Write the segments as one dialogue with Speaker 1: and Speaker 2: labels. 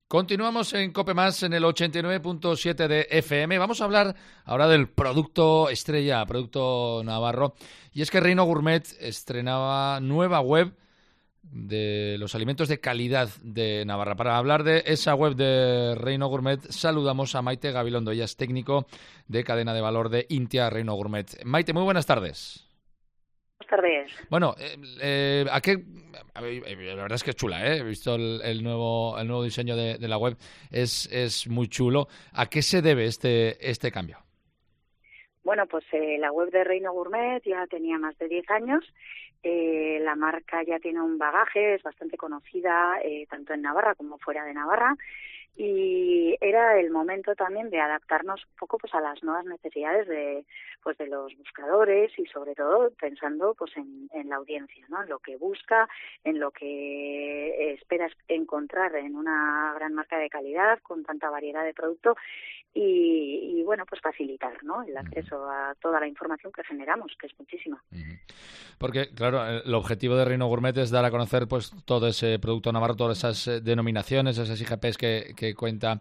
Speaker 1: Continuamos en COPE+, en el 89.7 de FM. Vamos a hablar ahora del producto estrella, producto navarro. Y es que Reino Gourmet estrenaba nueva web de los alimentos de calidad de Navarra. Para hablar de esa web de Reino Gourmet, saludamos a Maite Gabilondo. Ella es técnico de cadena de valor de Intia Reino Gourmet. Maite, muy buenas tardes.
Speaker 2: Buenas tardes.
Speaker 1: Bueno, la verdad es que es chula, ¿eh? He visto el nuevo diseño de la web, es muy chulo. ¿A qué se debe este cambio?
Speaker 2: Bueno, pues la web de Reino Gourmet ya tenía más de 10 años. La marca ya tiene un bagaje, es bastante conocida tanto en Navarra como fuera de Navarra. Y era el momento también de adaptarnos un poco pues a las nuevas necesidades de los buscadores y sobre todo pensando pues en la audiencia, ¿no? En lo que busca, en lo que esperas encontrar en una gran marca de calidad con tanta variedad de producto y bueno, pues facilitar, ¿no? El acceso a toda la información que generamos, que es muchísima.
Speaker 1: Porque, claro, el objetivo de Reino Gourmet es dar a conocer pues todo ese producto navarro, todas esas denominaciones, esas IGPs que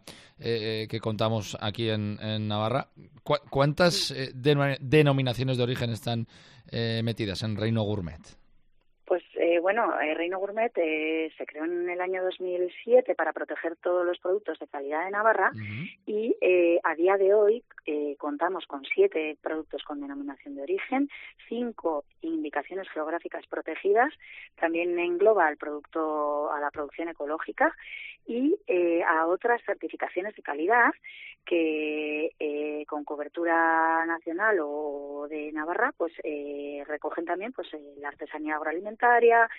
Speaker 1: contamos aquí en Navarra. ¿Cuántas denominaciones de origen están metidas en Reino Gourmet?
Speaker 2: Pues Reino Gourmet se creó en el año 2007 para proteger todos los productos de calidad de Navarra y a día de hoy contamos con 7 productos con denominación de origen, 5 indicaciones geográficas protegidas, también engloba al producto a la producción ecológica y a otras certificaciones de calidad que con cobertura nacional o de Navarra pues recogen también pues la artesanía agroalimentaria,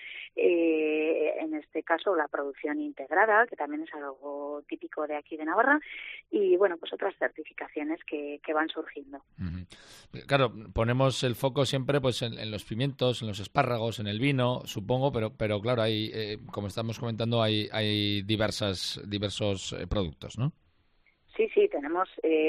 Speaker 2: en este caso la producción integrada, que también es algo típico de aquí de Navarra, y bueno, pues otras certificaciones que van surgiendo.
Speaker 1: Claro, ponemos el foco siempre pues en los pimientos, en los espárragos, en el vino, supongo, pero claro, hay como estamos comentando, hay diversos productos, ¿no?
Speaker 2: Sí, tenemos,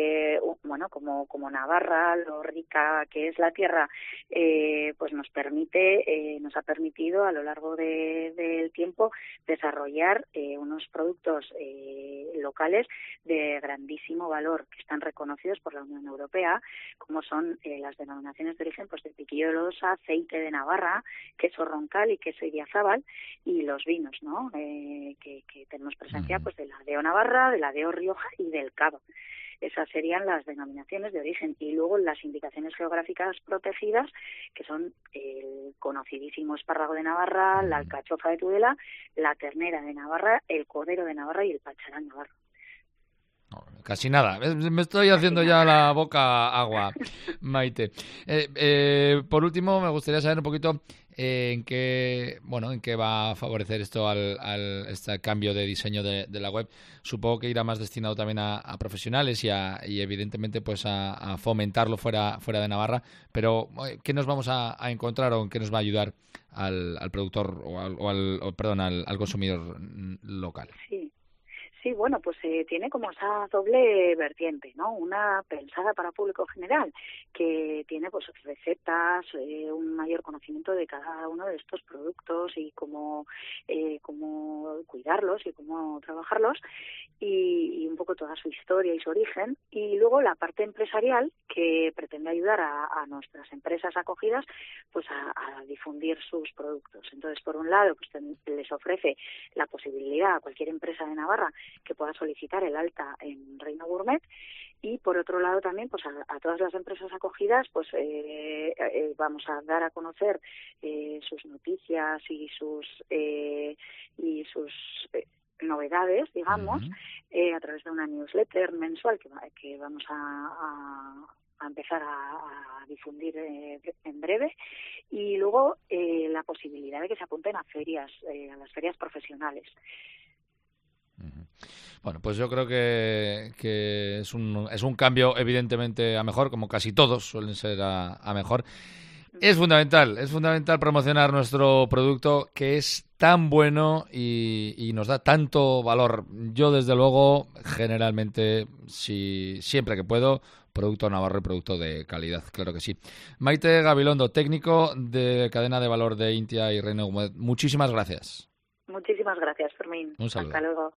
Speaker 2: como Navarra, lo rica que es la tierra, pues nos ha permitido a lo largo del tiempo desarrollar unos productos locales de grandísimo valor que están reconocidos por la Unión Europea, como son las denominaciones de origen pues de piquillo de lodosa, aceite de Navarra, queso roncal y queso idiazábal, y los vinos, ¿no? Que tenemos presencia pues de la DO Navarra, de la DO Rioja y del Cava. Esas serían las denominaciones de origen. Y luego las indicaciones geográficas protegidas, que son el conocidísimo espárrago de Navarra, la alcachofa de Tudela, la ternera de Navarra, el cordero de Navarra y el pacharán navarro.
Speaker 1: Casi nada. Me estoy haciendo ya la boca agua, Maite. Por último, me gustaría saber un poquito en qué va a favorecer esto este cambio de diseño de la web. Supongo que irá más destinado también a profesionales y evidentemente pues a fomentarlo fuera de Navarra. Pero ¿qué nos vamos a encontrar o en qué nos va a ayudar al productor al consumidor local?
Speaker 2: Sí, bueno, pues tiene como esa doble vertiente, ¿no? Una pensada para público general, que tiene pues recetas, un mayor conocimiento de cada uno de estos productos y cómo cuidarlos y cómo trabajarlos, y un poco toda su historia y su origen. Y luego la parte empresarial, que pretende ayudar a nuestras empresas acogidas pues a difundir sus productos. Entonces, por un lado, pues les ofrece la posibilidad a cualquier empresa de Navarra que pueda solicitar el alta en Reino Gourmet, y por otro lado también pues a todas las empresas acogidas pues vamos a dar a conocer sus noticias y sus novedades, digamos, a través de una newsletter mensual que vamos a empezar a difundir en breve, y luego la posibilidad de que se apunten a ferias, a las ferias profesionales.
Speaker 1: Bueno, pues yo creo que es un cambio evidentemente a mejor, como casi todos suelen ser a mejor. Es fundamental promocionar nuestro producto, que es tan bueno y nos da tanto valor. Yo, desde luego, generalmente, siempre que puedo, producto navarro y producto de calidad, claro que sí. Maite Gabilondo, técnico de cadena de valor de Intia y Reino Gourmet, muchísimas gracias.
Speaker 2: Muchísimas gracias, Fermín.
Speaker 1: Un saludo.
Speaker 2: Hasta luego.